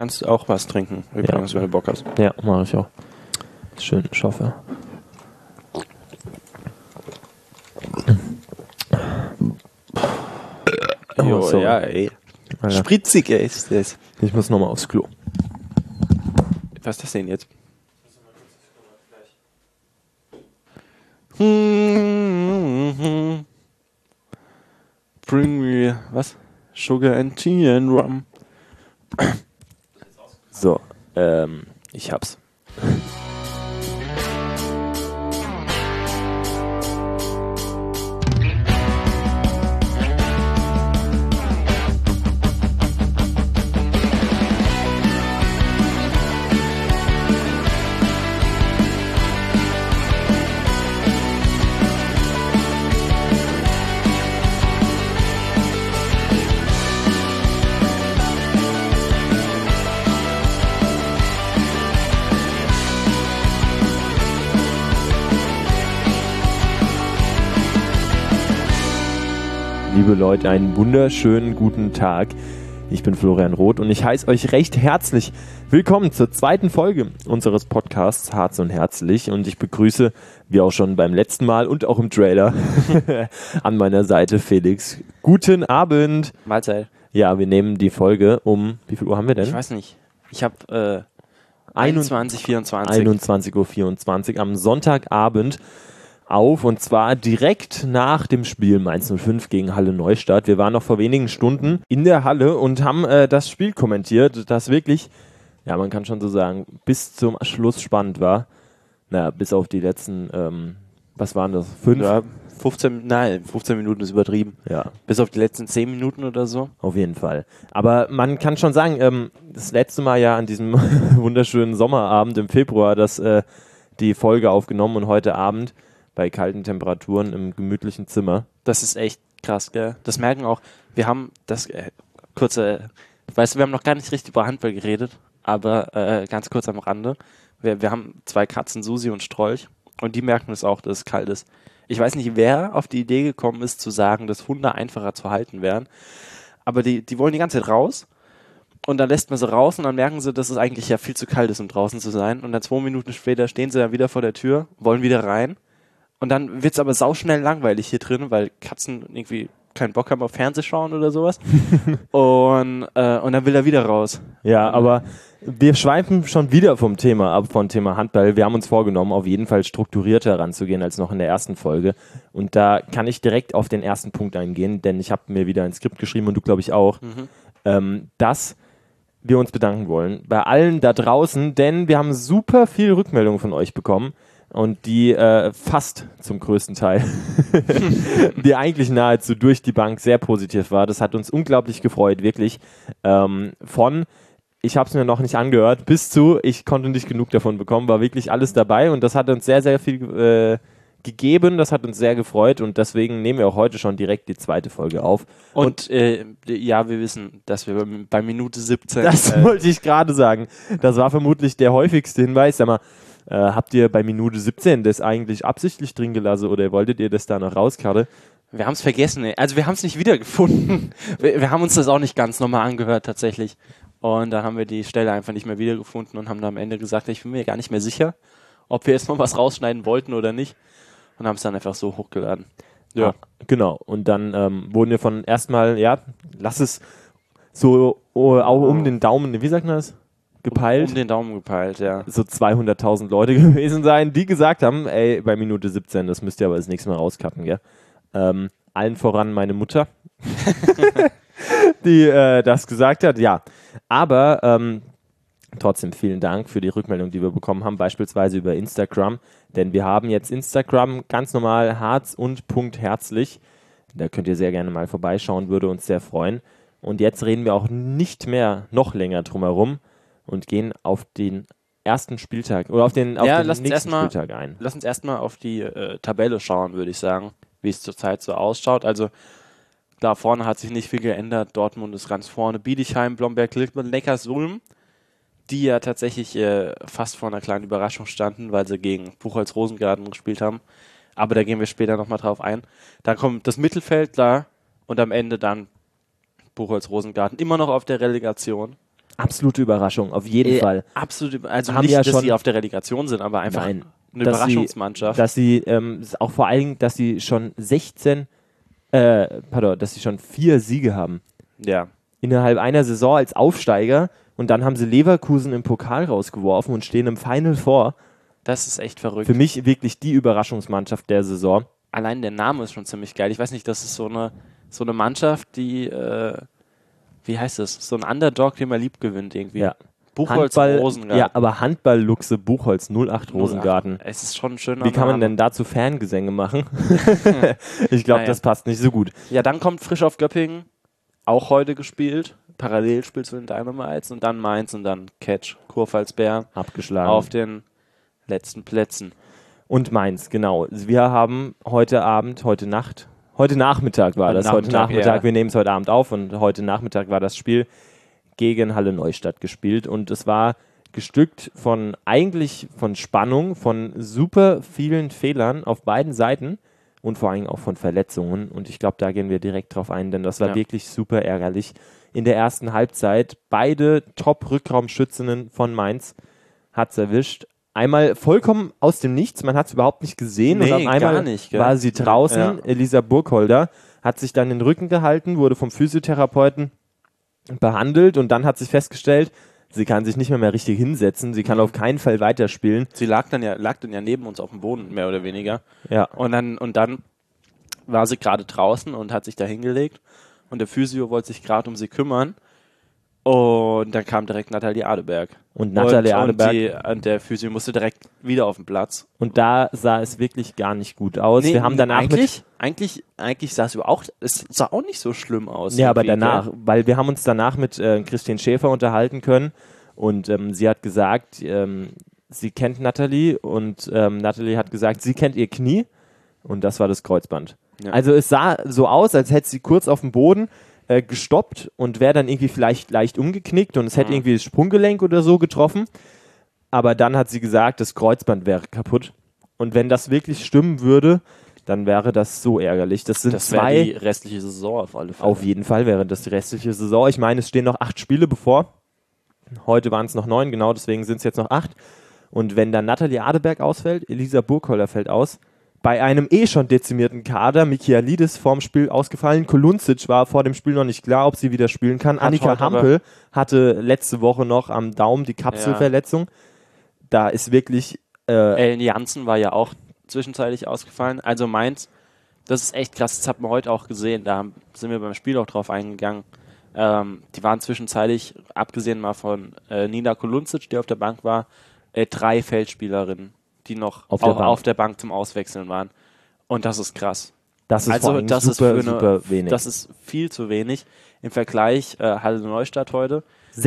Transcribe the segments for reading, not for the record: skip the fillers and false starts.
Kannst du auch was trinken, übrigens, wenn du Bock hast. Ja, mache ich auch. Schön, schaffe. Jo, sorry. ja, ey. Alter. Spritzig, ey, ist das. Ich muss nochmal aufs Klo. Was ist das denn jetzt? Bring me, was? Sugar and tea and rum. So, ich hab's. Liebe Leute, einen wunderschönen guten Tag. Ich bin Florian Roth und ich heiße euch recht herzlich willkommen zur zweiten Folge unseres Podcasts Harz und Herzlich. Und ich begrüße, wie auch schon beim letzten Mal und auch im Trailer, an meiner Seite Felix. Guten Abend. Mahlzeit. Ja, wir nehmen die Folge um, wie viel Uhr haben wir denn? Ich weiß nicht. Ich habe 21:24. 21:24 Uhr am Sonntagabend auf, und zwar direkt nach dem Spiel Mainz 05 gegen Halle Neustadt. Wir waren noch vor wenigen Stunden in der Halle und haben das Spiel kommentiert, das wirklich, ja, man kann schon so sagen, bis zum Schluss spannend war. Naja, bis auf die letzten, was waren das? 5? Ja, 15 Minuten ist übertrieben. Ja. Bis auf die letzten 10 Minuten oder so. Auf jeden Fall. Aber man kann schon sagen, das letzte Mal ja an diesem wunderschönen Sommerabend im Februar, die Folge aufgenommen, und heute Abend bei kalten Temperaturen im gemütlichen Zimmer. Das ist echt krass, gell? Das merken auch, wir haben das, weißt du, wir haben noch gar nicht richtig über Handball geredet, aber ganz kurz am Rande. Wir haben 2 Katzen, Susi und Strolch, und die merken es auch, dass es kalt ist. Ich weiß nicht, wer auf die Idee gekommen ist, zu sagen, dass Hunde einfacher zu halten wären, aber die wollen die ganze Zeit raus, und dann lässt man sie raus und dann merken sie, dass es eigentlich ja viel zu kalt ist, um draußen zu sein, und dann 2 Minuten später stehen sie dann wieder vor der Tür, wollen wieder rein. Und dann wird es aber sauschnell langweilig hier drin, weil Katzen irgendwie keinen Bock haben auf Fernsehschauen oder sowas. und dann will er wieder raus. Ja, aber wir schweifen schon wieder vom Thema ab, vom Thema Handball. Wir haben uns vorgenommen, auf jeden Fall strukturierter heranzugehen als noch in der ersten Folge. Und da kann ich direkt auf den ersten Punkt eingehen, denn ich habe mir wieder ein Skript geschrieben, und du, glaube ich, auch, dass wir uns bedanken wollen bei allen da draußen, denn wir haben super viel Rückmeldungen von euch bekommen. Und die fast zum größten Teil, die eigentlich nahezu durch die Bank sehr positiv war. Das hat uns unglaublich gefreut, wirklich. Von, ich habe es mir noch nicht angehört, bis zu, ich konnte nicht genug davon bekommen, war wirklich alles dabei. Und das hat uns sehr, sehr viel gegeben. Das hat uns sehr gefreut. Und deswegen nehmen wir auch heute schon direkt die zweite Folge auf. Und ja, wir wissen, dass wir bei Minute 17... Das wollte ich gerade sagen. Das war vermutlich der häufigste Hinweis. Sag mal, habt ihr bei Minute 17 das eigentlich absichtlich drin gelassen oder wolltet ihr das da noch rauskarten? Wir haben es vergessen, ey. Also wir haben es nicht wiedergefunden. Wir haben uns das auch nicht ganz nochmal angehört tatsächlich. Und da haben wir die Stelle einfach nicht mehr wiedergefunden und haben dann am Ende gesagt, ich bin mir gar nicht mehr sicher, ob wir jetzt noch was rausschneiden wollten oder nicht. Und haben es dann einfach so hochgeladen. Ja, genau. Und dann wurden wir von erstmal, ja, lass es so auch um den Daumen, wie sagt man das? Gepeilt. Um den Daumen gepeilt, ja. So 200.000 Leute gewesen sein, die gesagt haben, ey, bei Minute 17, das müsst ihr aber das nächste Mal rauskappen, gell? Allen voran meine Mutter, die das gesagt hat, ja. Aber trotzdem vielen Dank für die Rückmeldung, die wir bekommen haben, beispielsweise über Instagram, denn wir haben jetzt Instagram ganz normal Harz und .herzlich. Da könnt ihr sehr gerne mal vorbeischauen, würde uns sehr freuen. Und jetzt reden wir auch nicht mehr noch länger drumherum und gehen auf den ersten Spieltag oder auf den nächsten Spieltag ein. Lass uns erstmal auf die Tabelle schauen, würde ich sagen, wie es zurzeit so ausschaut. Also da vorne hat sich nicht viel geändert. Dortmund ist ganz vorne. Bietigheim, Blomberg, Lippmann, Neckarsulm, die ja tatsächlich fast vor einer kleinen Überraschung standen, weil sie gegen Buchholz-Rosengarten gespielt haben. Aber da gehen wir später nochmal drauf ein. Dann kommt das Mittelfeld da und am Ende dann Buchholz-Rosengarten immer noch auf der Relegation. Absolute Überraschung, auf jeden Fall. Absolut, also Haben nicht, ja dass schon- sie auf der Relegation sind, aber einfach Nein, eine dass sie- Überraschungsmannschaft. Dass sie auch vor allen Dingen, dass sie schon 4 Siege haben. Ja. Innerhalb einer Saison als Aufsteiger und dann haben sie Leverkusen im Pokal rausgeworfen und stehen im Final Four. Das ist echt verrückt. Für mich wirklich die Überraschungsmannschaft der Saison. Allein der Name ist schon ziemlich geil. Ich weiß nicht, das ist so eine Mannschaft, die, wie heißt das? So ein Underdog, den man lieb gewinnt irgendwie. Ja. Buchholz Handball, Rosengarten. ja, aber Handball-Luchse Buchholz 08 Rosengarten. Es ist schon ein schöner Wie kann man Name. denn dazu Fangesänge machen? Ich glaube, Naja. das passt nicht so gut. Ja, dann kommt frisch auf Göppingen, auch heute gespielt. Parallel spielst du in Dynamites und dann Mainz und dann Catch, Kurpfalzbär Abgeschlagen. auf den letzten Plätzen. Und Mainz, genau. Wir haben heute Nachmittag war das. Heute Nachmittag, ja. wir nehmen es heute Abend auf und heute Nachmittag war das Spiel gegen Halle Neustadt gespielt und es war gestückt von Spannung, von super vielen Fehlern auf beiden Seiten und vor allem auch von Verletzungen und ich glaube, da gehen wir direkt drauf ein, denn das war wirklich super ärgerlich. In der ersten Halbzeit beide Top-Rückraumschützinnen von Mainz hat es erwischt. Einmal vollkommen aus dem Nichts, man hat es überhaupt nicht gesehen Nee, und auf einmal gar nicht, gell? war sie draußen. Ja. Elisa Burgholder hat sich dann den Rücken gehalten, wurde vom Physiotherapeuten behandelt und dann hat sich festgestellt, sie kann sich nicht mehr richtig hinsetzen, sie kann auf keinen Fall weiterspielen. Sie lag dann ja neben uns auf dem Boden, mehr oder weniger. Ja. Und dann war sie gerade draußen und hat sich da hingelegt und der Physio wollte sich gerade um sie kümmern. Und dann kam direkt Nathalie Adeberg. Und Nathalie Adeberg. Und der Physio musste direkt wieder auf den Platz. Und da sah es wirklich gar nicht gut aus. Nee, wir haben danach eigentlich sah es sah auch nicht so schlimm aus. Ja, aber irgendwie, danach, gell? weil wir haben uns danach mit Christine Schäfer unterhalten können und sie hat gesagt, sie kennt Nathalie und Nathalie hat gesagt, sie kennt ihr Knie und das war das Kreuzband. Ja. Also es sah so aus, als hätte sie kurz auf dem Boden gestoppt und wäre dann irgendwie vielleicht leicht umgeknickt und es hätte irgendwie das Sprunggelenk oder so getroffen. Aber dann hat sie gesagt, das Kreuzband wäre kaputt. Und wenn das wirklich stimmen würde, dann wäre das so ärgerlich. Das sind Das wäre die restliche Saison auf alle Fälle. Auf jeden Fall wäre das die restliche Saison. Ich meine, es stehen noch 8 Spiele bevor. Heute waren es noch 9, genau, deswegen sind es jetzt noch 8. Und wenn dann Nathalie Adeberg ausfällt, Elisa Burgholder fällt aus, bei einem schon dezimierten Kader, Michaelidis vorm Spiel ausgefallen, Kolunzic war vor dem Spiel noch nicht klar, ob sie wieder spielen kann. Annika Hampel hatte letzte Woche noch am Daumen die Kapselverletzung. Da ist wirklich... Ellen Janssen war ja auch zwischenzeitlich ausgefallen. Also Mainz, das ist echt krass, das hat man heute auch gesehen, da sind wir beim Spiel auch drauf eingegangen. Die waren zwischenzeitlich, abgesehen mal von Nina Kolunzic, die auf der Bank war, 3 Feldspielerinnen, die noch auf der Bank zum Auswechseln waren. Und das ist krass. Das ist also das super, ist super wenig. Das ist viel zu wenig. Im Vergleich Halle Neustadt heute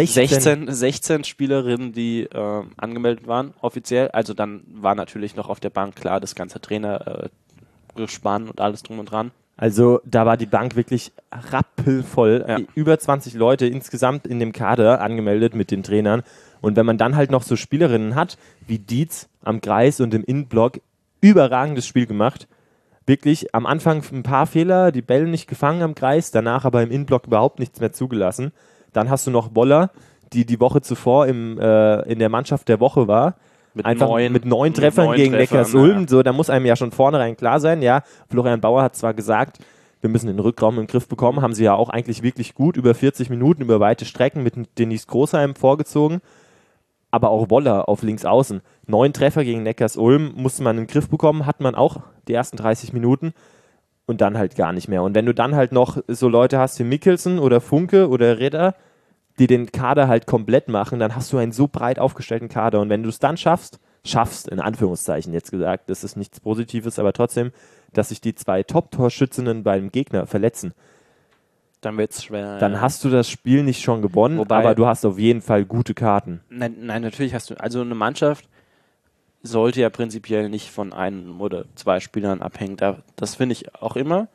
16 Spielerinnen, die angemeldet waren, offiziell. Also dann war natürlich noch auf der Bank, klar, das ganze Trainergespann und alles drum und dran. Also da war die Bank wirklich rappelvoll. Ja. Über 20 Leute insgesamt in dem Kader angemeldet mit den Trainern. Und wenn man dann halt noch so Spielerinnen hat, wie Dietz am Kreis und im Innenblock, überragendes Spiel gemacht. Wirklich am Anfang ein paar Fehler, die Bälle nicht gefangen am Kreis, danach aber im Innenblock überhaupt nichts mehr zugelassen. Dann hast du noch Boller, die Woche zuvor in der Mannschaft der Woche war. Mit 9 Treffern gegen Neckarsulm. Ja. So, da muss einem ja schon vornherein klar sein. Ja, Florian Bauer hat zwar gesagt, wir müssen den Rückraum im Griff bekommen, haben sie ja auch eigentlich wirklich gut über 40 Minuten, über weite Strecken mit Denise Großheim vorgezogen. Aber auch Woller auf links außen. 9 Treffer gegen Neckarsulm musste man in den Griff bekommen, hat man auch die ersten 30 Minuten und dann halt gar nicht mehr. Und wenn du dann halt noch so Leute hast wie Mikkelsen oder Funke oder Redder, die den Kader halt komplett machen, dann hast du einen so breit aufgestellten Kader. Und wenn du es dann schaffst, in Anführungszeichen jetzt gesagt, das ist nichts Positives, aber trotzdem, dass sich die 2 Top-Torschützinnen beim Gegner verletzen, dann wird es schwer. Dann hast du das Spiel nicht schon gewonnen, aber du hast auf jeden Fall gute Karten. Nein, natürlich hast du, also eine Mannschaft sollte ja prinzipiell nicht von einem oder 2 Spielern abhängen. Das finde ich auch immer.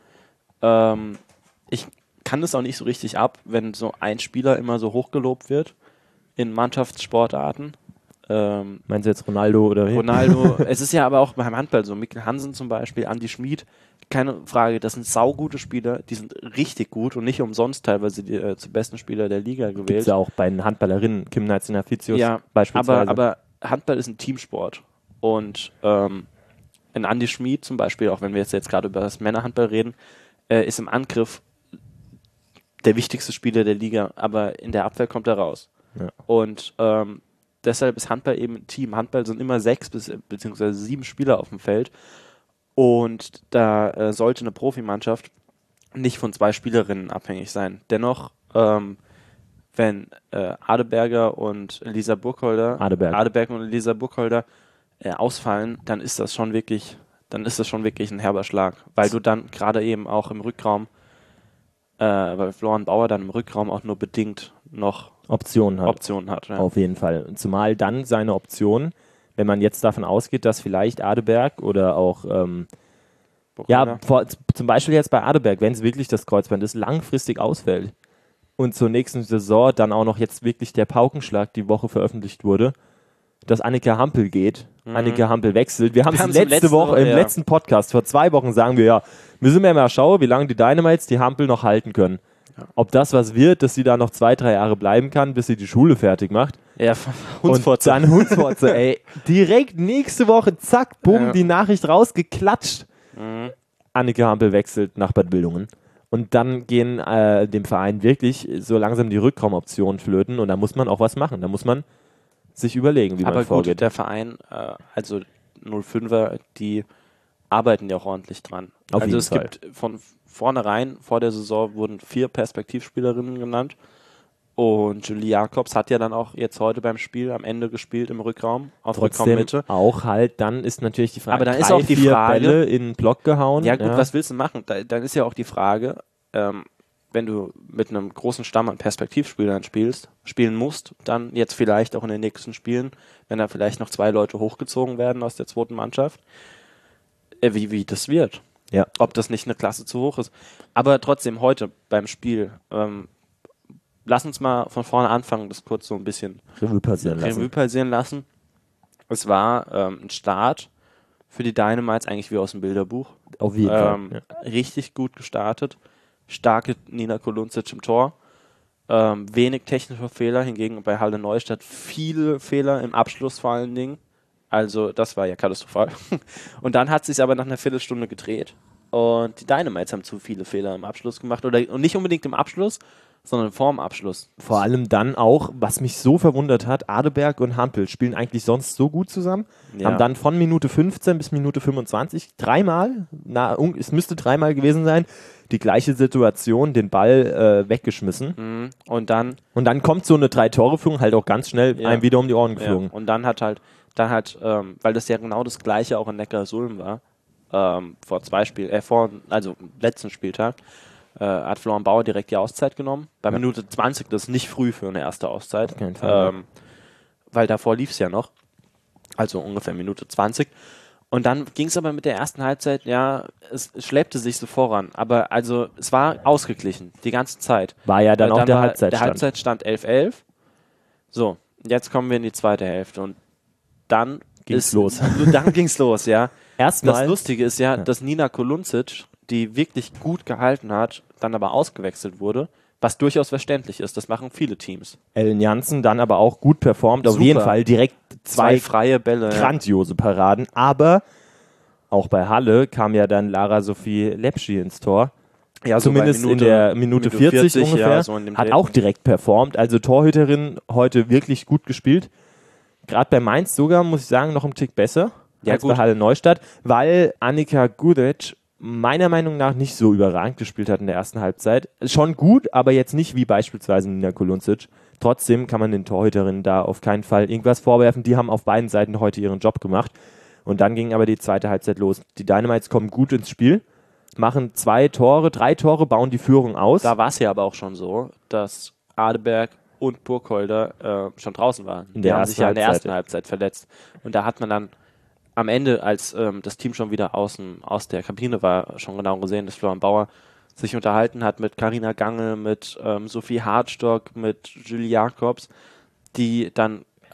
Ich kann das auch nicht so richtig ab, wenn so ein Spieler immer so hochgelobt wird in Mannschaftssportarten. Meinst du jetzt Ronaldo oder wen? Ronaldo. Es ist ja aber auch beim Handball so. Mikkel Hansen zum Beispiel, Andi Schmid, keine Frage, das sind saugute Spieler, die sind richtig gut und nicht umsonst teilweise die zu besten Spieler der Liga gewählt. Gibt es ja auch bei den Handballerinnen, Kim Natzina-Fitius ja, beispielsweise. aber Handball ist ein Teamsport und in Andi Schmid zum Beispiel, auch wenn wir jetzt gerade über das Männerhandball reden, ist im Angriff der wichtigste Spieler der Liga, aber in der Abwehr kommt er raus. Ja. Und deshalb ist Handball eben ein Team. Handball sind immer 6 beziehungsweise 7 Spieler auf dem Feld und da sollte eine Profimannschaft nicht von 2 Spielerinnen abhängig sein. Dennoch, wenn Adeberg und Elisa Burkholder ausfallen, dann ist das schon wirklich ein herber Schlag, weil du dann gerade eben auch im Rückraum, weil Florian Bauer dann im Rückraum auch nur bedingt noch Optionen hat. Ja. Auf jeden Fall. Zumal dann seine Option, wenn man jetzt davon ausgeht, dass vielleicht Adeberg oder auch zum Beispiel jetzt bei Adeberg, wenn es wirklich das Kreuzband ist, langfristig ausfällt und zur nächsten Saison dann auch noch jetzt wirklich der Paukenschlag die Woche veröffentlicht wurde, dass Annika Hampel geht. Annika Hampel wechselt. Wir haben es letzte Woche, im letzten Podcast, vor 2 Wochen sagen wir ja, müssen wir mal schauen, wie lange die Dynamites die Hampel noch halten können. Ja. Ob das was wird, dass sie da noch 2-3 Jahre bleiben kann, bis sie die Schule fertig macht. Ja, Hunsfotze. Und dann Hunsfotze, ey. Direkt nächste Woche, zack, bumm, die Nachricht rausgeklatscht. Annika Hampel wechselt nach Bad Wildungen. Und dann gehen dem Verein wirklich so langsam die Rückraumoptionen flöten und da muss man auch was machen. Da muss man sich überlegen, wie man vorgeht. Aber gut, der Verein, also 05er, die arbeiten ja auch ordentlich dran. Auf jeden Fall. Gibt von vornherein, vor der Saison wurden 4 Perspektivspielerinnen genannt und Julie Jacobs hat ja dann auch jetzt heute beim Spiel am Ende gespielt im Rückraum, auf Rückraummitte. Auch halt, dann ist natürlich die Frage, aber dann ist auch die 4 Frage, Bälle in den Block gehauen. Ja gut, was willst du machen? Dann ist ja auch die Frage, wenn du mit einem großen Stamm an Perspektivspielern spielen musst, dann jetzt vielleicht auch in den nächsten Spielen, wenn da vielleicht noch 2 Leute hochgezogen werden aus der 2. Mannschaft, wie das wird. Ja. Ob das nicht eine Klasse zu hoch ist. Aber trotzdem heute beim Spiel, lass uns mal von vorne anfangen, das kurz so ein bisschen Revue passieren lassen. Es war ein Start für die Dynamites eigentlich wie aus dem Bilderbuch. Auf jeden Fall. Richtig gut gestartet. Starke Nina Kolundzic im Tor. Wenig technische Fehler, hingegen bei Halle Neustadt viele Fehler im Abschluss vor allen Dingen. Also das war ja katastrophal. Und dann hat es sich aber nach einer Viertelstunde gedreht und die Dynamites haben zu viele Fehler im Abschluss gemacht. Und nicht unbedingt im Abschluss, sondern vorm Abschluss. Vor allem dann auch, was mich so verwundert hat, Adeberg und Hampel spielen eigentlich sonst so gut zusammen, haben dann von Minute 15 bis Minute 25 es müsste 3-mal gewesen sein, die gleiche Situation, den Ball weggeschmissen. Und dann kommt so eine 3-Tore-Führung halt auch ganz schnell einem wieder um die Ohren geflogen. Ja. Und dann hat, weil das ja genau das Gleiche auch in Neckarsulm war, letzten Spieltag, hat Florian Bauer direkt die Auszeit genommen. Bei Minute 20, das ist nicht früh für eine erste Auszeit, weil davor lief es ja noch, also ungefähr Minute 20. Und dann ging es aber mit der ersten Halbzeit, es schleppte sich so voran, aber also es war ausgeglichen, die ganze Zeit. War ja dann auch der Halbzeitstand. Der Halbzeitstand 11-11. So, jetzt kommen wir in die zweite Hälfte und dann ging's los. Dann ging's los, ja. Erstmal. Das Lustige ist dass Nina Kolundzic, die wirklich gut gehalten hat, dann aber ausgewechselt wurde, was durchaus verständlich ist. Das machen viele Teams. Ellen Janssen dann aber auch gut performt. Super. Auf jeden Fall direkt 2 freie Bälle. Grandiose Paraden. Aber auch bei Halle kam ja dann Lara Sophie Lepschi ins Tor. Ja, zumindest in der Minute 40 ungefähr. Ja, so hat auch direkt performt. Also Torhüterin heute wirklich gut gespielt. Gerade bei Mainz sogar, muss ich sagen, noch einen Tick besser als bei Halle Neustadt, weil Annika Gudec meiner Meinung nach nicht so überragend gespielt hat in der ersten Halbzeit. Schon gut, aber jetzt nicht wie beispielsweise Nina Kolundzic. Trotzdem kann man den Torhüterinnen da auf keinen Fall irgendwas vorwerfen. Die haben auf beiden Seiten heute ihren Job gemacht. Und dann ging aber die zweite Halbzeit los. Die Dynamites kommen gut ins Spiel, machen 3 Tore, bauen die Führung aus. Da war es ja aber auch schon so, dass Adeberg und Burkholder schon draußen waren. Die haben sich ja in der ersten Halbzeit verletzt. Und da hat man dann am Ende, als das Team schon wieder aus der Kabine war, schon genau gesehen, dass Florian Bauer sich unterhalten hat mit Carina Gange, mit Sophie Hartstock, mit Julie Jacobs, die dann halt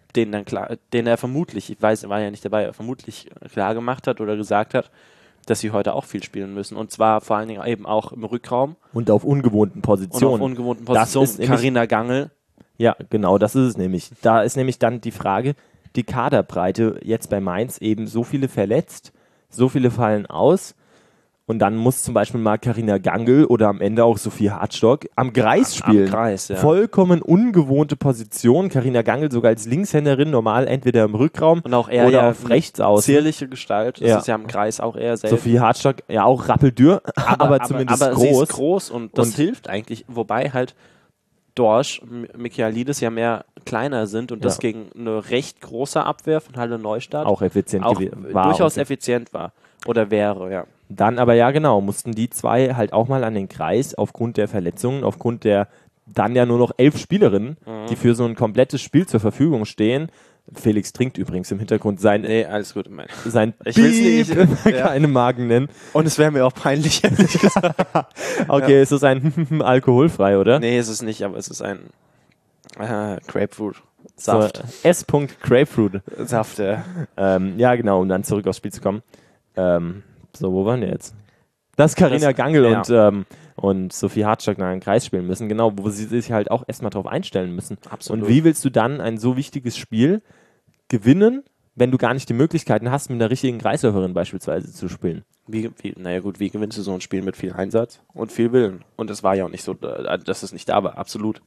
den er vermutlich, ich weiß, er war ja nicht dabei, vermutlich klar gemacht hat oder gesagt hat, dass sie heute auch viel spielen müssen. Und zwar vor allen Dingen eben auch im Rückraum. Und auf ungewohnten Positionen. Carina Gangl. Ja, genau, das ist es nämlich. Da ist nämlich dann die Frage, die Kaderbreite jetzt bei Mainz eben so viele verletzt, so viele fallen aus. Und dann muss zum Beispiel mal Carina Gangl oder am Ende auch Sophie Hartstock am Kreis spielen. Am Kreis, ja. Vollkommen ungewohnte Position. Carina Gangl sogar als Linkshänderin, normal entweder im Rückraum und auch eher oder ja auf rechts außen. Zierliche Gestalt. Das ist ja am Kreis auch eher selten. Sophie Hartstock, ja auch rappeldur, aber zumindest groß. Sie ist groß und das hilft eigentlich. Wobei halt Dorsch, Michaelidis ja mehr kleiner sind und das gegen eine recht große Abwehr von Halle Neustadt auch effizient war. Durchaus effizient war. Oder wäre, ja. Dann aber ja genau, mussten die zwei halt auch mal an den Kreis aufgrund der Verletzungen, aufgrund der dann ja nur noch 11 Spielerinnen, die für so ein komplettes Spiel zur Verfügung stehen. Felix trinkt übrigens im Hintergrund alles gut. Sein ich will es nicht, keine Marken nennen. Und es wäre mir auch peinlich, ehrlich gesagt. Okay, ist es ein alkoholfrei, oder? Nee, ist es nicht, aber es ist ein Grapefruit. Saft. So, S. Grapefruit. Saft, ja. Ja, genau, um dann zurück aufs Spiel zu kommen. So, wo waren wir jetzt? Dass Carina Gangl und Sophie Hartstock nach einem Kreis spielen müssen, genau, wo sie sich halt auch erstmal drauf einstellen müssen. Absolut. Und wie willst du dann ein so wichtiges Spiel gewinnen, wenn du gar nicht die Möglichkeiten hast, mit einer richtigen Kreisläuferin beispielsweise zu spielen? Wie gewinnst du so ein Spiel mit viel Einsatz und viel Willen? Und es war ja auch nicht so, dass es nicht da war, absolut.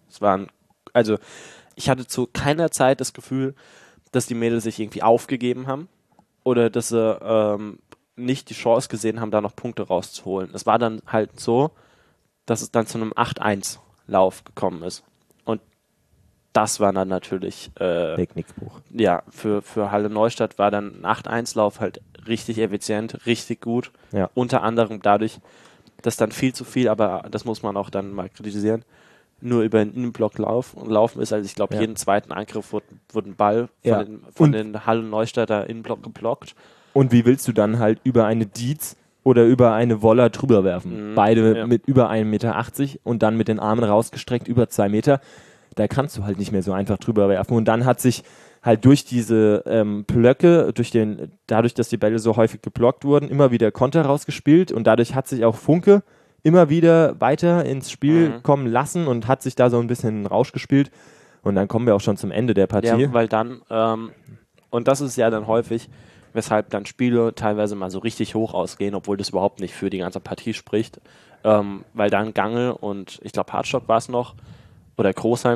Ich hatte zu keiner Zeit das Gefühl, dass die Mädels sich irgendwie aufgegeben haben oder dass sie nicht die Chance gesehen haben, da noch Punkte rauszuholen. Es war dann halt so, dass es dann zu einem 8-1-Lauf gekommen ist. Und das war dann natürlich Technikbruch. Ja, für Halle Neustadt war dann ein 8-1-Lauf halt richtig effizient, richtig gut. Ja. Unter anderem dadurch, dass dann viel zu viel, aber das muss man auch dann mal kritisieren, nur über den Innenblock laufen ist. Also ich glaube, jeden zweiten Angriff wurde ein Ball von den Halle Neustädter Innenblock geblockt. Und wie willst du dann halt über eine Dietz oder über eine Woller drüber werfen? Beide mit über 1,80 Meter und dann mit den Armen rausgestreckt über 2 Meter. Da kannst du halt nicht mehr so einfach drüber werfen. Und dann hat sich halt durch diese Blöcke, dadurch, dass die Bälle so häufig geblockt wurden, immer wieder Konter rausgespielt. Und dadurch hat sich auch Funke immer wieder weiter ins Spiel kommen lassen und hat sich da so ein bisschen in den Rausch gespielt. Und dann kommen wir auch schon zum Ende der Partie. Ja, weil dann, und das ist ja dann häufig, weshalb dann Spiele teilweise mal so richtig hoch ausgehen, obwohl das überhaupt nicht für die ganze Partie spricht, weil dann Gangl und ich glaube Hartstock war es noch, oder Großheim,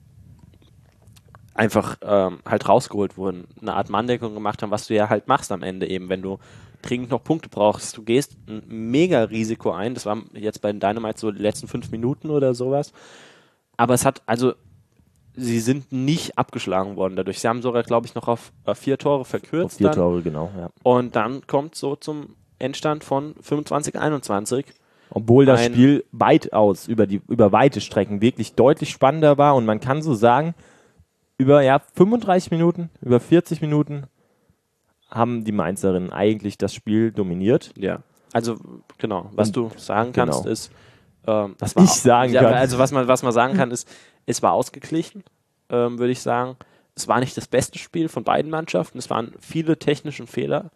einfach halt rausgeholt wurden, eine Art Manndeckung gemacht haben, was du ja halt machst am Ende eben, wenn du dringend noch Punkte brauchst. Du gehst ein mega Risiko ein, das war jetzt bei den Dynamites so die letzten 5 Minuten oder sowas, aber sie sind nicht abgeschlagen worden dadurch. Sie haben sogar, glaube ich, noch auf 4 Tore verkürzt. Auf 4 Tore, genau, ja. Und dann kommt so zum Endstand von 25-21. Obwohl das Spiel weitaus über weite Strecken wirklich deutlich spannender war und man kann so sagen, über 35 Minuten, über 40 Minuten haben die Mainzerinnen eigentlich das Spiel dominiert. Ja, also genau, was du sagen kannst ist, was man sagen kann ist, es war ausgeglichen, würde ich sagen. Es war nicht das beste Spiel von beiden Mannschaften, es waren viele technische Fehler,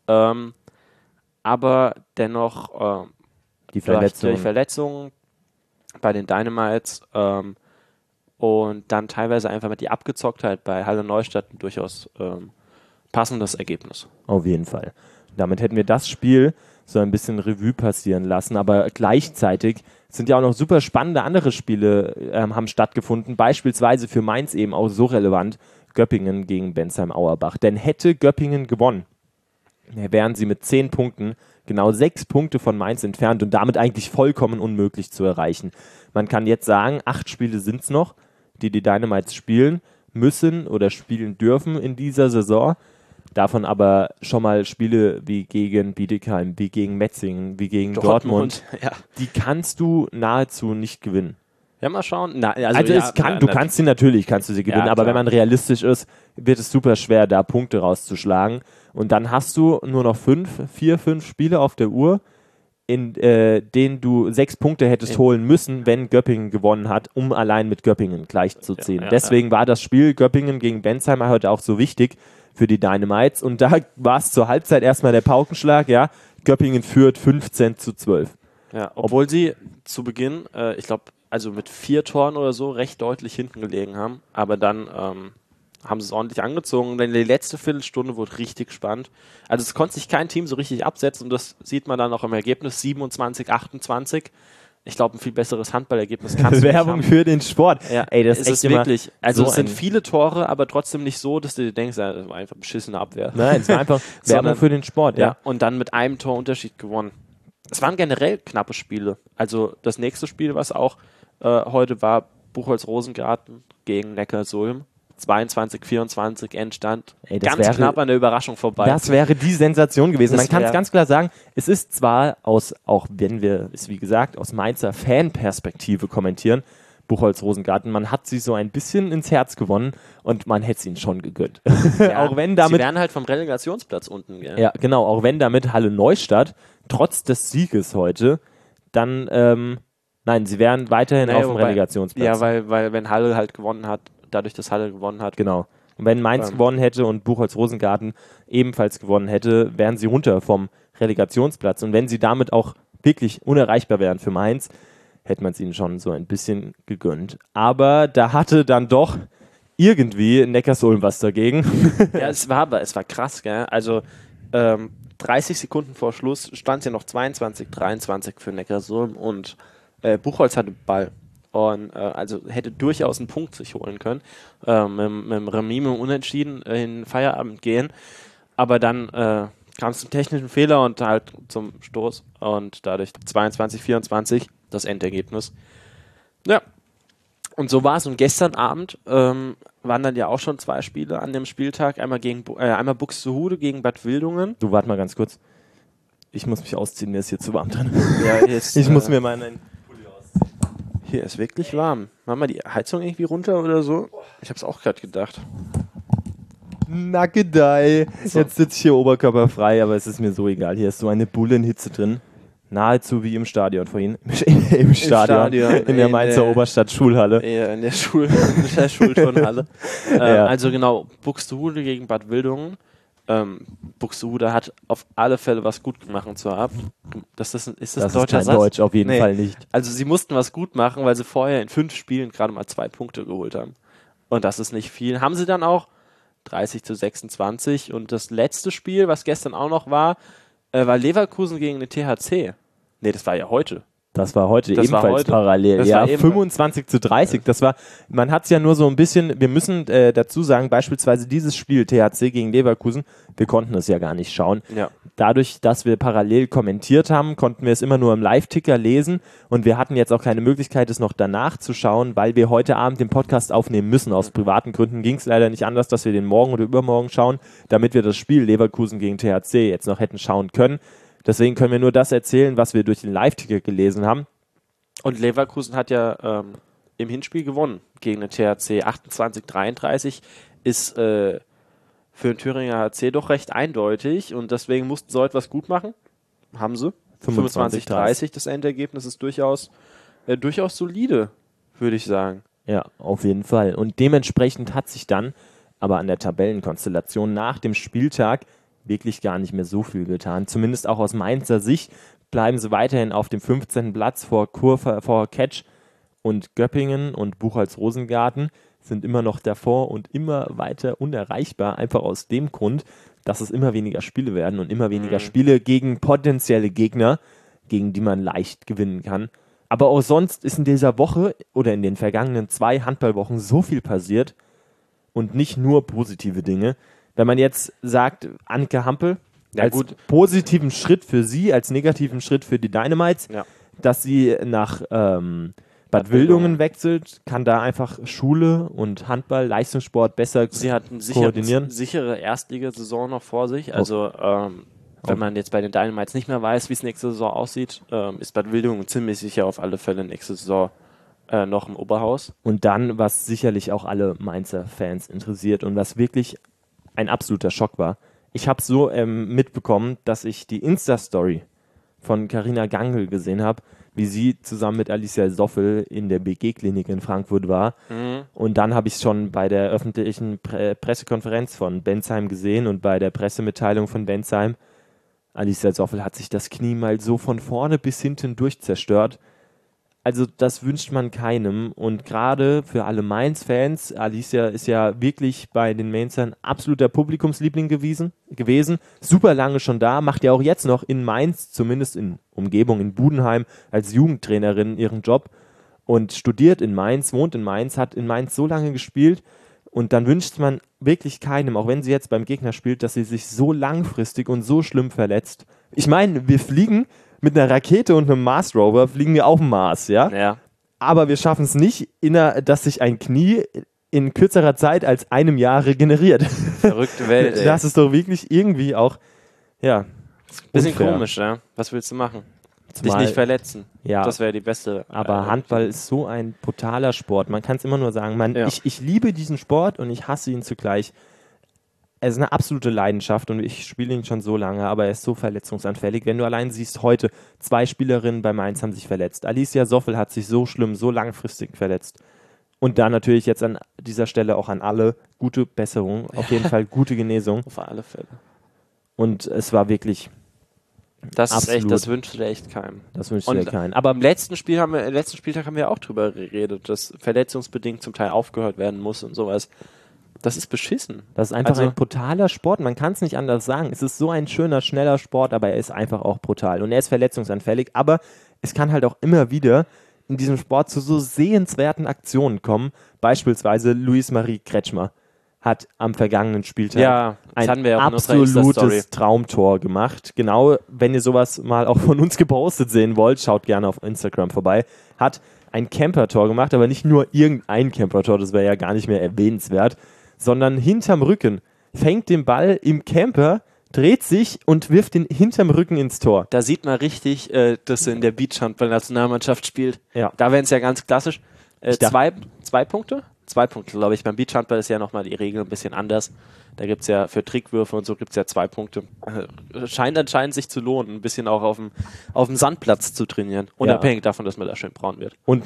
aber dennoch die Verletzungen bei den Dynamites und dann teilweise einfach mit die Abgezocktheit bei Halle Neustadt ein durchaus passendes Ergebnis. Auf jeden Fall. Damit hätten wir das Spiel so ein bisschen Revue passieren lassen, aber gleichzeitig sind ja auch noch super spannende andere Spiele haben stattgefunden, beispielsweise für Mainz eben auch so relevant, Göppingen gegen Bensheim-Auerbach. Denn hätte Göppingen gewonnen, wären sie mit 10 Punkten genau 6 Punkte von Mainz entfernt und damit eigentlich vollkommen unmöglich zu erreichen. Man kann jetzt sagen, 8 Spiele sind es noch, die Dynamites spielen müssen oder spielen dürfen in dieser Saison. Davon aber schon mal Spiele wie gegen Bietigheim, wie gegen Metzingen, wie gegen Dortmund. Ja. Die kannst du nahezu nicht gewinnen. Ja, mal schauen. Du kannst sie natürlich gewinnen, aber wenn man realistisch ist, wird es super schwer, da Punkte rauszuschlagen. Und dann hast du nur noch 5 Spiele auf der Uhr, in denen du 6 Punkte hättest holen müssen, wenn Göppingen gewonnen hat, um allein mit Göppingen gleichzuziehen. Deswegen war das Spiel Göppingen gegen Bensheimer heute auch so wichtig für die Dynamites. Und da war es zur Halbzeit erstmal der Paukenschlag, ja. Göppingen führt 15-12. Ja, obwohl sie zu Beginn, ich glaube, also mit 4 Toren oder so recht deutlich hinten gelegen haben. Aber dann haben sie es ordentlich angezogen. Denn die letzte Viertelstunde wurde richtig spannend. Also es konnte sich kein Team so richtig absetzen und das sieht man dann auch im Ergebnis 27-28. Ich glaube, ein viel besseres Handballergebnis kannst du nicht Werbung haben. für den Sport. Ja, ey, das ist ist es wirklich. Also so es sind viele Tore, aber trotzdem nicht so, dass du dir denkst, das war einfach beschissene Abwehr. Nein, es war einfach Werbung für den Sport, ja. Und dann mit einem Torunterschied gewonnen. Es waren generell knappe Spiele. Also das nächste Spiel, was auch heute war, Buchholz-Rosengarten gegen Neckarsulm. 22-24 Endstand. Ganz knapp an der Überraschung vorbei. Das wäre die Sensation gewesen. Das Man kann es ganz klar sagen, es ist zwar auch wenn wir es wie gesagt aus Mainzer Fanperspektive kommentieren, Buchholz-Rosengarten, man hat sie so ein bisschen ins Herz gewonnen und man hätte es ihnen schon gegönnt. Ja, auch wenn damit, sie wären halt vom Relegationsplatz unten. Gell? Ja, genau, auch wenn damit Halle Neustadt trotz des Sieges heute dann, nein, sie wären weiterhin auf dem Relegationsplatz. Ja, weil wenn Halle halt gewonnen hat, dadurch, dass Halle gewonnen hat. Genau. Und wenn Mainz gewonnen hätte und Buchholz-Rosengarten ebenfalls gewonnen hätte, wären sie runter vom Relegationsplatz. Und wenn sie damit auch wirklich unerreichbar wären für Mainz, hätte man es ihnen schon so ein bisschen gegönnt. Aber da hatte dann doch irgendwie Neckarsulm was dagegen. Ja, es war krass, gell? Also 30 Sekunden vor Schluss stand es ja noch 22-23 für Neckarsulm und Buchholz hatte Ball. Und also hätte durchaus einen Punkt sich holen können, mit dem Remis mit dem Unentschieden in Feierabend gehen, aber dann kam es zum technischen Fehler und halt zum Stoß und dadurch 22-24 das Endergebnis. Ja, und so war es. Und gestern Abend waren dann ja auch schon 2 Spiele an dem Spieltag, einmal Buxtehude gegen Bad Wildungen. Du, warte mal ganz kurz. Ich muss mich ausziehen, mir ist hier zu warm drin. Ja, jetzt, ich muss mir meinen... Hier ist wirklich warm. Machen wir die Heizung irgendwie runter oder so? Ich hab's auch gerade gedacht. Nackedei. So. Jetzt sitze ich hier oberkörperfrei, aber es ist mir so egal. Hier ist so eine Bullenhitze drin. Nahezu wie im Stadion vorhin. Im Stadion. In der Mainzer Oberstadt-Schulhalle. Ja, in der Schulturnhalle. Ja. Also genau, Buxtehude gegen Bad Wildungen. Buxtehude hat auf alle Fälle was gut gemacht zu haben. Ist das deutscher Satz? Deutsch, auf jeden Fall nicht. Also sie mussten was gut machen, weil sie vorher in 5 Spielen gerade mal 2 Punkte geholt haben. Und das ist nicht viel. Haben sie dann auch 30-26. Und das letzte Spiel, was gestern auch noch war Leverkusen gegen den THC. Nee, das war ja heute. Das war heute ebenfalls parallel. Ja, 25-30. Das war, man hat es ja nur so ein bisschen, wir müssen dazu sagen, beispielsweise dieses Spiel THC gegen Leverkusen, wir konnten es ja gar nicht schauen. Ja. Dadurch, dass wir parallel kommentiert haben, konnten wir es immer nur im Live-Ticker lesen und wir hatten jetzt auch keine Möglichkeit, es noch danach zu schauen, weil wir heute Abend den Podcast aufnehmen müssen. Aus privaten Gründen ging es leider nicht anders, dass wir den morgen oder übermorgen schauen, damit wir das Spiel Leverkusen gegen THC jetzt noch hätten schauen können. Deswegen können wir nur das erzählen, was wir durch den Live-Ticker gelesen haben. Und Leverkusen hat ja im Hinspiel gewonnen gegen den THC. 28-33 ist für den Thüringer HC doch recht eindeutig und deswegen mussten sie etwas gut machen. Haben sie. 25-30 das Endergebnis ist durchaus solide, würde ich sagen. Ja, auf jeden Fall. Und dementsprechend hat sich dann aber an der Tabellenkonstellation nach dem Spieltag wirklich gar nicht mehr so viel getan. Zumindest auch aus Mainzer Sicht bleiben sie weiterhin auf dem 15. Platz vor Ketsch und Göppingen und Buchholz-Rosengarten sind immer noch davor und immer weiter unerreichbar, einfach aus dem Grund, dass es immer weniger Spiele werden und immer weniger Spiele gegen potenzielle Gegner, gegen die man leicht gewinnen kann. Aber auch sonst ist in dieser Woche oder in den vergangenen 2 Handballwochen so viel passiert und nicht nur positive Dinge. Wenn man jetzt sagt, Anke Hampel, als positiven Schritt für sie, als negativen Schritt für die Dynamites, dass sie nach Bad Wildungen wechselt, kann da einfach Schule und Handball, Leistungssport besser koordinieren. Eine sichere Erstligasaison noch vor sich. Also wenn man jetzt bei den Dynamites nicht mehr weiß, wie es nächste Saison aussieht, ist Bad Wildungen ziemlich sicher auf alle Fälle nächste Saison noch im Oberhaus. Und dann, was sicherlich auch alle Mainzer Fans interessiert und was wirklich ein absoluter Schock war. Ich habe so mitbekommen, dass ich die Insta-Story von Carina Gangl gesehen habe, wie sie zusammen mit Alicia Soffel in der BG-Klinik in Frankfurt war. Und dann habe ich es schon bei der öffentlichen Pressekonferenz von Bensheim gesehen und bei der Pressemitteilung von Bensheim. Alicia Soffel hat sich das Knie mal so von vorne bis hinten durch zerstört. Also das wünscht man keinem. Und gerade für alle Mainz-Fans, Alicia ist ja wirklich bei den Mainzern absoluter Publikumsliebling gewesen. Super lange schon da, macht ja auch jetzt noch in Mainz, zumindest in Umgebung, in Budenheim, als Jugendtrainerin ihren Job und studiert in Mainz, wohnt in Mainz, hat in Mainz so lange gespielt. Und dann wünscht man wirklich keinem, auch wenn sie jetzt beim Gegner spielt, dass sie sich so langfristig und so schlimm verletzt. Ich meine, wir fliegen mit einer Rakete und einem Mars Rover, fliegen wir auf dem Mars, ja? Ja. Aber wir schaffen es nicht, dass sich ein Knie in kürzerer Zeit als einem Jahr regeneriert. Verrückte Welt, ey. Das ist doch wirklich irgendwie auch, ja, bisschen unfair. komisch, ja? Was willst du machen? Dich Zumal- nicht verletzen. Ja. Das wäre die beste. Aber Handball ist so ein brutaler Sport. Man kann es immer nur sagen. Ja. Ich liebe diesen Sport und ich hasse ihn zugleich. Es ist eine absolute Leidenschaft und ich spiele ihn schon so lange, aber er ist so verletzungsanfällig. Wenn du allein siehst, heute 2 Spielerinnen bei Mainz haben sich verletzt. Alicia Soffel hat sich so schlimm, so langfristig verletzt. Und da natürlich jetzt an dieser Stelle auch an alle gute Besserung, auf jeden Fall gute Genesung. Auf alle Fälle. Und es war wirklich, Das ist Absolut. echt, das wünscht dir echt keinem. das wünscht Und dir keinen. Aber im letzten Spieltag haben wir auch drüber geredet, dass verletzungsbedingt zum Teil aufgehört werden muss und sowas. Das ist beschissen. Das ist einfach Also- ein brutaler Sport. Man kann es nicht anders sagen. Es ist so ein schöner, schneller Sport, aber er ist einfach auch brutal. Und er ist verletzungsanfällig. Aber es kann halt auch immer wieder in diesem Sport zu so sehenswerten Aktionen kommen. Beispielsweise Luis-Marie Kretschmer hat am vergangenen Spieltag Ja, das hatten ein wir ja auch in unserer Insta-Story. absolutes Traumtor gemacht. Genau, wenn ihr sowas mal auch von uns gepostet sehen wollt, schaut gerne auf Instagram vorbei. Hat ein Campertor gemacht, aber nicht nur irgendein Campertor, das wäre ja gar nicht mehr erwähnenswert, sondern hinterm Rücken, fängt den Ball im Camper, dreht sich und wirft ihn hinterm Rücken ins Tor. Da sieht man richtig, dass er in der Beachhandball-Nationalmannschaft spielt. Ja. Da wären es ja ganz klassisch. Ich dachte- Zwei Punkte? 2 Punkte, glaube ich. Beim Beachhandball ist ja nochmal die Regel ein bisschen anders. Da gibt es ja für Trickwürfe und so gibt es ja 2 Punkte. Scheint anscheinend sich zu lohnen, ein bisschen auch auf dem Sandplatz zu trainieren. Unabhängig davon, dass man da schön braun wird. Und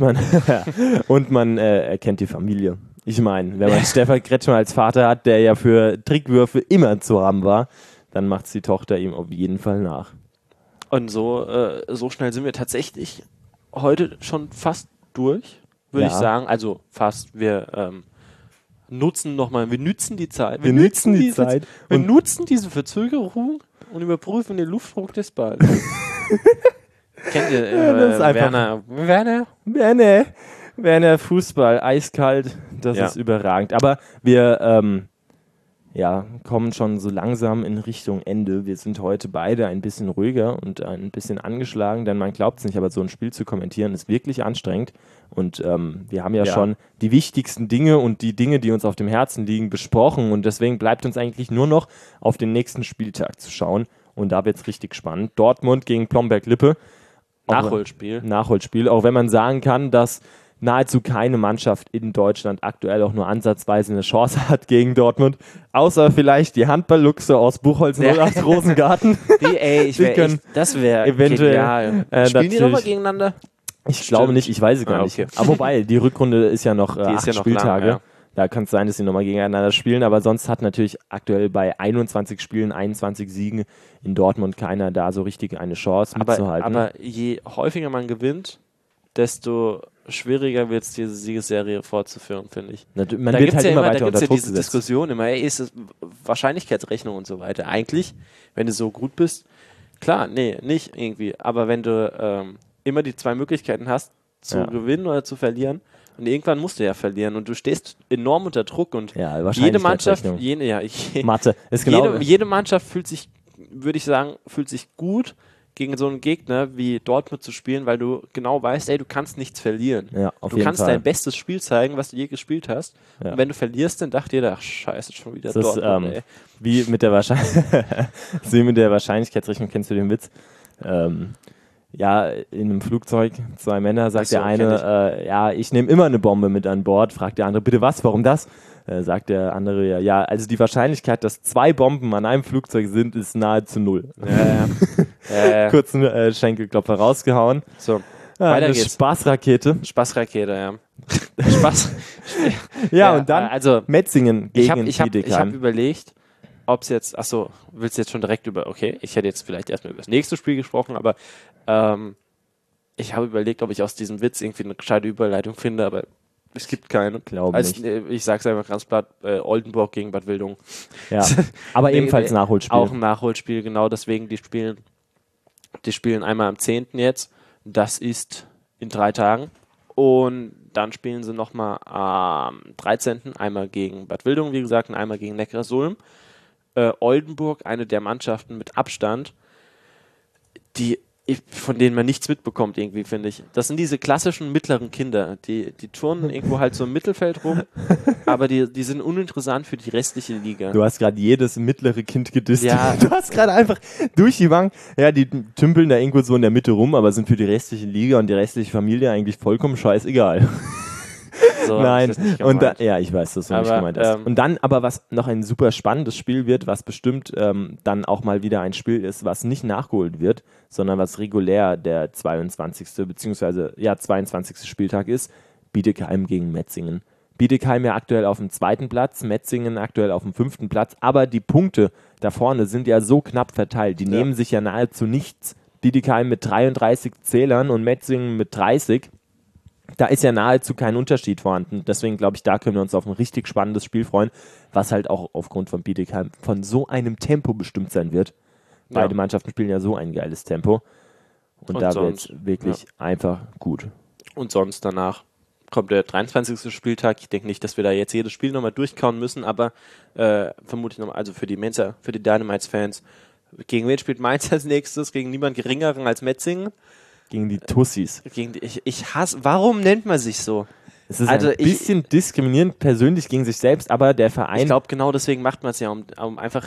man erkennt die Familie. Ich meine, wenn man Stefan Kretschmer als Vater hat, der ja für Trickwürfe immer zu haben war, dann macht die Tochter ihm auf jeden Fall nach. Und so schnell sind wir tatsächlich heute schon fast durch, würde Ja. ich sagen. Also fast. Wir nützen die Zeit. Wir nützen die Zeit Wir und- nutzen diese Verzögerung und überprüfen den Luftdruck des Balls. Kennt ihr das ist einfach- Werner Fußball, eiskalt, das Ja. ist überragend. Aber wir kommen schon so langsam in Richtung Ende. Wir sind heute beide ein bisschen ruhiger und ein bisschen angeschlagen, denn man glaubt es nicht, aber so ein Spiel zu kommentieren ist wirklich anstrengend. Und wir haben ja schon die wichtigsten Dinge und die Dinge, die uns auf dem Herzen liegen, besprochen. Und deswegen bleibt uns eigentlich nur noch auf den nächsten Spieltag zu schauen. Und da wird es richtig spannend. Dortmund gegen Plomberg-Lippe. Nachholspiel, auch wenn man sagen kann, dass nahezu keine Mannschaft in Deutschland aktuell auch nur ansatzweise eine Chance hat gegen Dortmund, außer vielleicht die Handball-Luchse aus Buchholz 08 Rosengarten. Die können das wäre eventuell, genial. Spielen die nochmal natürlich- gegeneinander? Ich glaube nicht, ich weiß es gar nicht. Okay. Aber wobei, die Rückrunde ist ja noch Die ist 8 ja noch Spieltage. lang, ja. Da kann es sein, dass sie nochmal gegeneinander spielen, aber sonst hat natürlich aktuell bei 21 Spielen, 21 Siegen in Dortmund keiner da so richtig eine Chance mitzuhalten. Aber je häufiger man gewinnt, desto schwieriger wird es, diese Siegesserie fortzuführen, finde ich. Man Da wird gibt's halt ja immer da weiter gibt's unter ja Druck diese gesetzt. Diskussion immer, ey, ist es Wahrscheinlichkeitsrechnung und so weiter. Eigentlich, wenn du so gut bist, klar, nee, nicht irgendwie, aber wenn du immer die 2 Möglichkeiten hast, zu gewinnen oder zu verlieren, und irgendwann musst du ja verlieren und du stehst enorm unter Druck und Ja, jede Mannschaft, Wahrscheinlichkeitsrechnung. Mathe ist genau. jede Mannschaft fühlt sich gut, gegen so einen Gegner wie Dortmund zu spielen, weil du genau weißt, ey, du kannst nichts verlieren. Ja, auf Du jeden kannst Fall. dein bestes Spiel zeigen, was du je gespielt hast. Ja. Und wenn du verlierst, dann dachte dir, ach scheiße, schon wieder Das ist Dortmund, ey. wie mit der Wahrscheinlichkeitsrechnung, kennst du den Witz? In einem Flugzeug, 2 Männer, sagt Ach so, der eine, ich nehme immer eine Bombe mit an Bord, fragt der andere, bitte was, warum das? sagt der andere ja, also die Wahrscheinlichkeit, dass 2 Bomben an einem Flugzeug sind, ist nahezu 0. Kurzen Schenkelklopfer rausgehauen. So, weiter geht's. Spaßrakete, ja. Spaß. ja, und dann also Metzingen gegen ich hab Bietigheim. überlegt, ob es jetzt, willst du jetzt schon direkt okay, ich hätte jetzt vielleicht erstmal über das nächste Spiel gesprochen, aber ich habe überlegt, ob ich aus diesem Witz irgendwie eine gescheite Überleitung finde, aber es gibt keine. Glaube nicht. Ich sag's einfach ganz platt, Oldenburg gegen Bad Wildungen. Ja, aber ebenfalls Nachholspiel. Auch ein Nachholspiel, genau, deswegen die spielen einmal am 10. jetzt, das ist in 3 Tagen und dann spielen sie nochmal am 13. einmal gegen Bad Wildungen, wie gesagt, und einmal gegen Neckarsulm. Oldenburg, eine der Mannschaften mit Abstand, von denen man nichts mitbekommt irgendwie, finde ich. Das sind diese klassischen mittleren Kinder, die turnen irgendwo halt so im Mittelfeld rum, aber die sind uninteressant für die restliche Liga. Du hast gerade jedes mittlere Kind gedisst. Ja. Du hast gerade einfach durch die Bank, ja, die tümpeln da irgendwo so in der Mitte rum, aber sind für die restliche Liga und die restliche Familie eigentlich vollkommen scheißegal. So, Nein, und ja, ich weiß, dass du nicht aber, gemeint hast. Und dann aber, was noch ein super spannendes Spiel wird, was bestimmt dann auch mal wieder ein Spiel ist, was nicht nachgeholt wird, sondern was regulär der 22. beziehungsweise 22. Spieltag ist, Bietigheim gegen Metzingen. Bietigheim ja aktuell auf dem 2. Platz, Metzingen aktuell auf dem 5. Platz, aber die Punkte da vorne sind ja so knapp verteilt, die nehmen sich ja nahezu nichts. Bietigheim mit 33 Zählern und Metzingen mit 30. Da ist ja nahezu kein Unterschied vorhanden. Deswegen glaube ich, da können wir uns auf ein richtig spannendes Spiel freuen, was halt auch aufgrund von Bietigheim von so einem Tempo bestimmt sein wird. Beide Mannschaften spielen ja so ein geiles Tempo. Und da wird es wirklich einfach gut. Und sonst danach kommt der 23. Spieltag. Ich denke nicht, dass wir da jetzt jedes Spiel nochmal durchkauen müssen, aber vermutlich nochmal, also für die Dynamites-Fans, gegen wen spielt Mainz als nächstes? Gegen niemand Geringeren als Metzingen. Gegen die Tussis. Ich hasse, warum nennt man sich so? Es ist ein bisschen diskriminierend persönlich gegen sich selbst, aber der Verein... Ich glaube, genau deswegen macht man es ja, um einfach,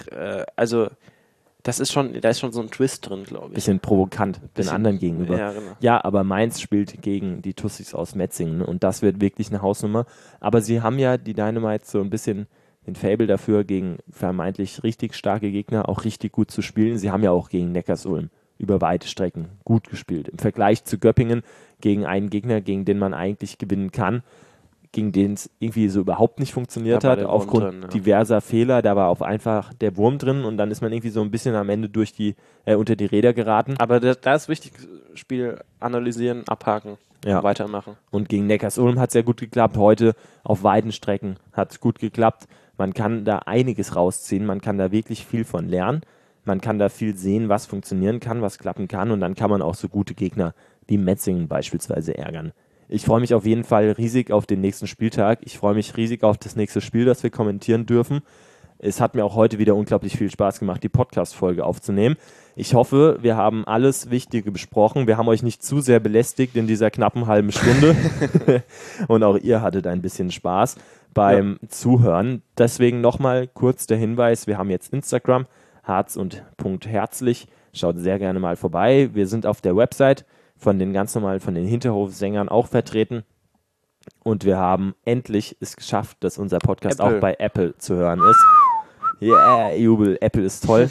da ist schon so ein Twist drin, glaube ich. Bisschen provokant den anderen gegenüber. Ja, genau. Ja, aber Mainz spielt gegen die Tussis aus Metzingen und das wird wirklich eine Hausnummer. Aber sie haben ja, die Dynamites, so ein bisschen den Faible dafür, gegen vermeintlich richtig starke Gegner auch richtig gut zu spielen. Sie haben ja auch gegen Neckarsulm über weite Strecken gut gespielt. Im Vergleich zu Göppingen gegen einen Gegner, gegen den man eigentlich gewinnen kann, gegen den es irgendwie so überhaupt nicht funktioniert hat, aufgrund diverser Fehler. Da war einfach der Wurm drin und dann ist man irgendwie so ein bisschen am Ende unter die Räder geraten. Aber da ist wichtig, Spiel analysieren, abhaken, weitermachen. Und gegen Neckarsulm hat es ja gut geklappt. Heute auf weiten Strecken hat es gut geklappt. Man kann da einiges rausziehen, man kann da wirklich viel von lernen. Man kann da viel sehen, was funktionieren kann, was klappen kann und dann kann man auch so gute Gegner wie Metzingen beispielsweise ärgern. Ich freue mich auf jeden Fall riesig auf den nächsten Spieltag. Ich freue mich riesig auf das nächste Spiel, das wir kommentieren dürfen. Es hat mir auch heute wieder unglaublich viel Spaß gemacht, die Podcast-Folge aufzunehmen. Ich hoffe, wir haben alles Wichtige besprochen. Wir haben euch nicht zu sehr belästigt in dieser knappen halben Stunde. Und auch ihr hattet ein bisschen Spaß beim Zuhören. Deswegen nochmal kurz der Hinweis, wir haben jetzt Instagram, harz.herzlich. Schaut sehr gerne mal vorbei. Wir sind auf der Website von den Hinterhofsängern auch vertreten. Und wir haben endlich es geschafft, dass unser Podcast auch bei Apple zu hören ist. Ja, Jubel, Apple ist toll.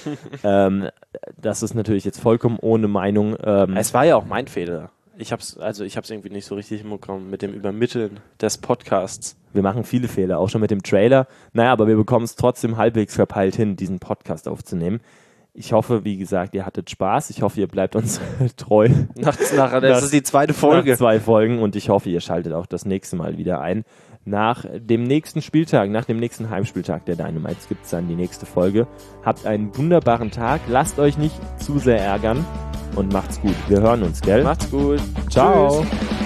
Das ist natürlich jetzt vollkommen ohne Meinung. Es war ja auch mein Fehler. Ich hab's irgendwie nicht so richtig hinbekommen mit dem Übermitteln des Podcasts. Wir machen viele Fehler, auch schon mit dem Trailer. Naja, aber wir bekommen es trotzdem halbwegs verpeilt hin, diesen Podcast aufzunehmen. Ich hoffe, wie gesagt, ihr hattet Spaß. Ich hoffe, ihr bleibt uns treu. Das ist die zweite Folge. Nach 2 Folgen und ich hoffe, ihr schaltet auch das nächste Mal wieder ein. Nach dem nächsten Spieltag, nach dem nächsten Heimspieltag der Dynamites gibt es dann die nächste Folge. Habt einen wunderbaren Tag. Lasst euch nicht zu sehr ärgern und macht's gut. Wir hören uns, gell? Macht's gut. Ciao. Tschüss.